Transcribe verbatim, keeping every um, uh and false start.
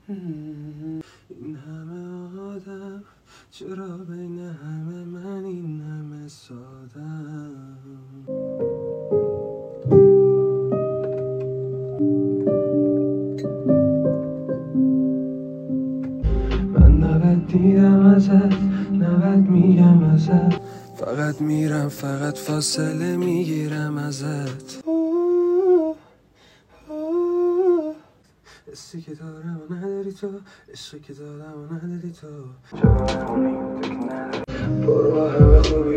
این همه آدم چرا بین همه من این همه سادم. من نبد دیدم ازت، نبد میگم ازت، فقط میرم فقط فاصله میگیرم ازت. حسی که دارم و نداری تو، عشقی که دادم و نداری تو، چرا نمونیم تو که نداری. برو با همه خوبی